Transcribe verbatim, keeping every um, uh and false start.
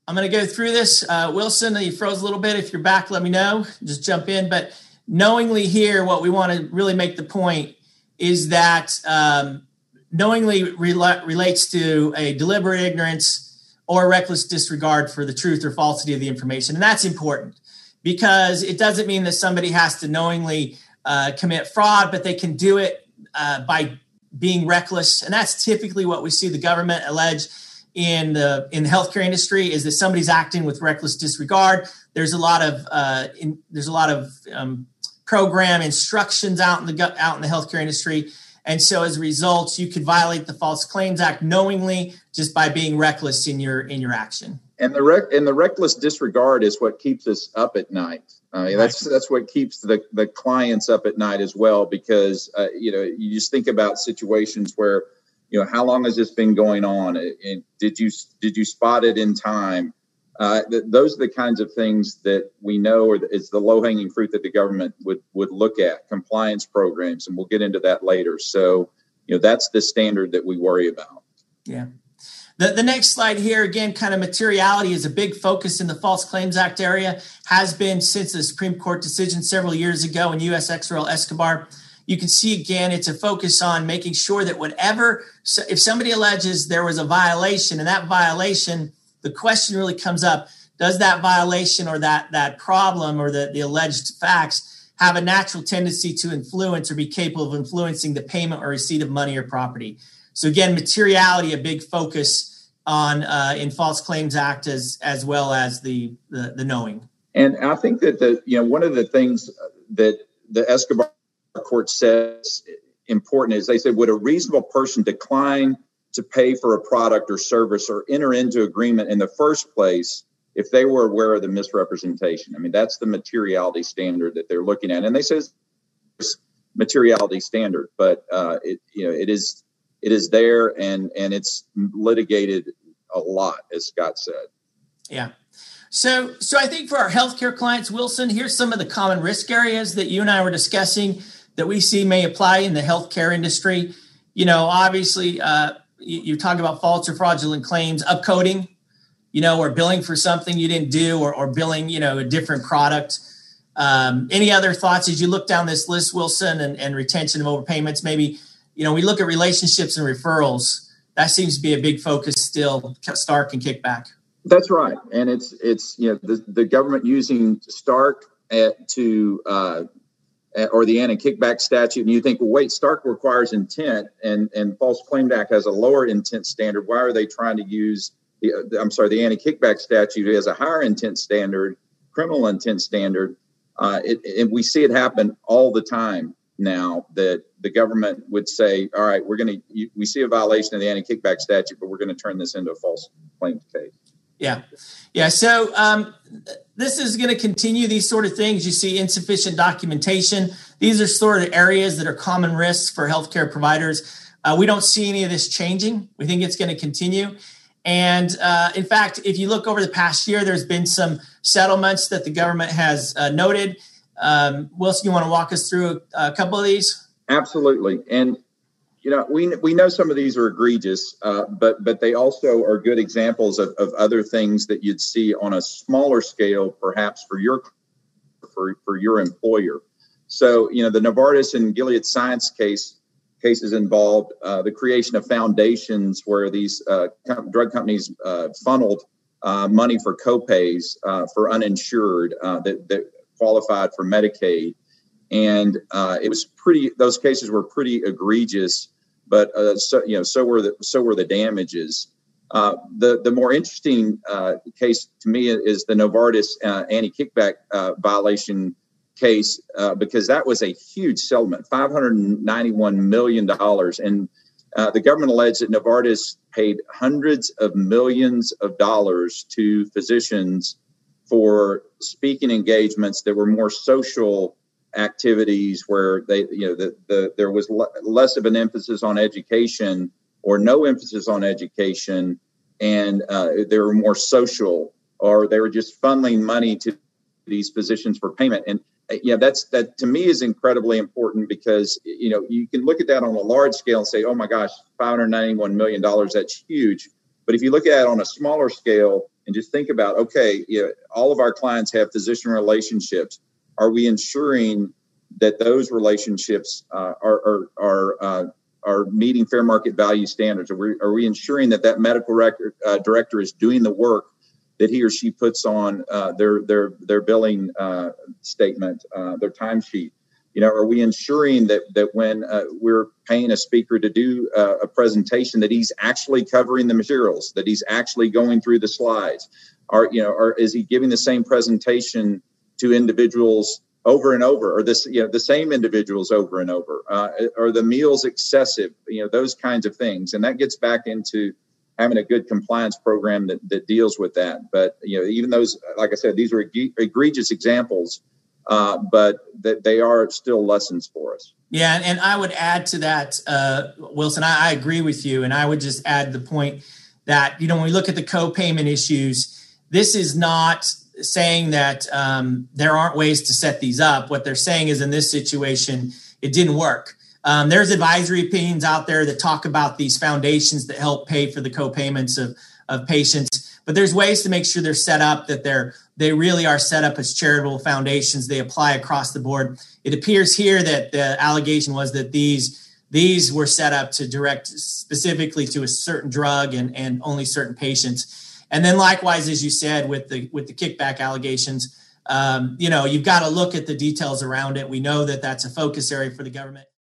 I'm going to go through this. Uh, Wilson, you froze a little bit. If you're back, let me know. Just jump in. But knowingly here, what we want to really make the point is that um, knowingly rela- relates to a deliberate ignorance or reckless disregard for the truth or falsity of the information. And that's important because it doesn't mean that somebody has to knowingly uh, commit fraud, but they can do it uh, by being reckless. And that's typically what we see the government allege in the in the healthcare industry, is that somebody's acting with reckless disregard. There's a lot of uh, in, there's a lot of um, program instructions out in the out in the healthcare industry, and so as a result, you could violate the False Claims Act knowingly just by being reckless in your in your action. And the rec- and the reckless disregard is what keeps us up at night. Uh, right. That's that's what keeps the, the clients up at night as well, because uh, you know you just think about situations where, you know, how long has this been going on? And did you did you spot it in time? Uh, th- those are the kinds of things that we know are is the low hanging fruit that the government would would look at. Compliance programs, and we'll get into that later. So, you know, that's the standard that we worry about. Yeah. The, the next slide here, again, kind of materiality is a big focus in the False Claims Act area, has been since the Supreme Court decision several years ago in U S Ex Rel Escobar. You can see, again, it's a focus on making sure that whatever, so if somebody alleges there was a violation, and that violation, the question really comes up, does that violation or that, that problem or the, the alleged facts have a natural tendency to influence or be capable of influencing the payment or receipt of money or property? So again, materiality, a big focus on uh, in False Claims Act as as well as the, the the knowing. And I think that the you know one of the things that the Escobar court says important is they said, would a reasonable person decline to pay for a product or service or enter into agreement in the first place if they were aware of the misrepresentation? I mean, that's the materiality standard that they're looking at, and they say it's materiality standard, but uh, it you know it is. It is there, and and it's litigated a lot, as Scott said. Yeah. So so I think for our healthcare clients, Wilson, here's some of the common risk areas that you and I were discussing that we see may apply in the healthcare industry. You know, obviously, uh, you, you talk about false or fraudulent claims, upcoding, you know, or billing for something you didn't do, or, or billing, you know, a different product. Um, any other thoughts as you look down this list, Wilson, and, and retention of overpayments? Maybe, you know, we look at relationships and referrals. That seems to be a big focus still, Stark and kickback. That's right. And it's, it's you know, the, the government using Stark at, to, uh, at, or the anti-kickback statute. And you think, well, wait, Stark requires intent, and, and False Claims Act has a lower intent standard. Why are they trying to use, the, I'm sorry, the anti-kickback statute has a higher intent standard, criminal intent standard. Uh, it, and we see it happen all the time now, that the government would say, all right, we're going to, we see a violation of the anti-kickback statute, but we're going to turn this into a false claims case. Yeah. Yeah. So um, this is going to continue these sort of things. You see insufficient documentation. These are sort of areas that are common risks for healthcare providers. Uh, we don't see any of this changing. We think it's going to continue. And uh, in fact, if you look over the past year, there's been some settlements that the government has uh, noted. Um, Wilson, you want to walk us through a, a couple of these? Absolutely. And, you know, we we know some of these are egregious, uh, but but they also are good examples of, of other things that you'd see on a smaller scale, perhaps for your for, for your employer. So, you know, the Novartis and Gilead Science case cases involved uh, the creation of foundations where these uh, com- drug companies uh, funneled uh, money for copays uh, for uninsured uh, that, that qualified for Medicaid. And uh, it was pretty, those cases were pretty egregious, but uh, so, you know, so were the, so were the damages. Uh, the, the more interesting uh, case to me is the Novartis uh, anti-kickback uh, violation case, uh, because that was a huge settlement, five hundred ninety-one million dollars. And uh, the government alleged that Novartis paid hundreds of millions of dollars to physicians for speaking engagements that were more social activities, where they, you know, the, the there was le- less of an emphasis on education or no emphasis on education, and uh, they were more social, or they were just funneling money to these physicians for payment. And uh, yeah, that's that to me is incredibly important, because you know you can look at that on a large scale and say, oh my gosh, five hundred ninety-one million dollars, that's huge. But if you look at it on a smaller scale, and just think about, okay, you know, all of our clients have physician relationships. Are we ensuring that those relationships uh, are are are, uh, are meeting fair market value standards? Are we, are we ensuring that that medical record, uh, director is doing the work that he or she puts on uh, their their their billing uh, statement, uh, their timesheet? You know, are we ensuring that that when uh, we're paying a speaker to do uh, a presentation, that he's actually covering the materials, that he's actually going through the slides? Are you know, or is he giving the same presentation to individuals over and over, or this, you know, the same individuals over and over? Uh, are the meals excessive? You know, those kinds of things, and that gets back into having a good compliance program that that deals with that. But you know, even those, like I said, these are egregious examples, uh, but that they are still lessons for us. Yeah, and I would add to that, uh, Wilson. I, I agree with you, and I would just add the point that, you know, when we look at the co-payment issues, this is not saying that um, there aren't ways to set these up. What they're saying is, in this situation, it didn't work. Um, there's advisory opinions out there that talk about these foundations that help pay for the co-payments of, of patients, but there's ways to make sure they're set up, that they're they really are set up as charitable foundations. They apply across the board. It appears here that the allegation was that these these were set up to direct specifically to a certain drug and, and only certain patients. And then likewise, as you said, with the with the kickback allegations, um, you know, you've got to look at the details around it. We know that that's a focus area for the government.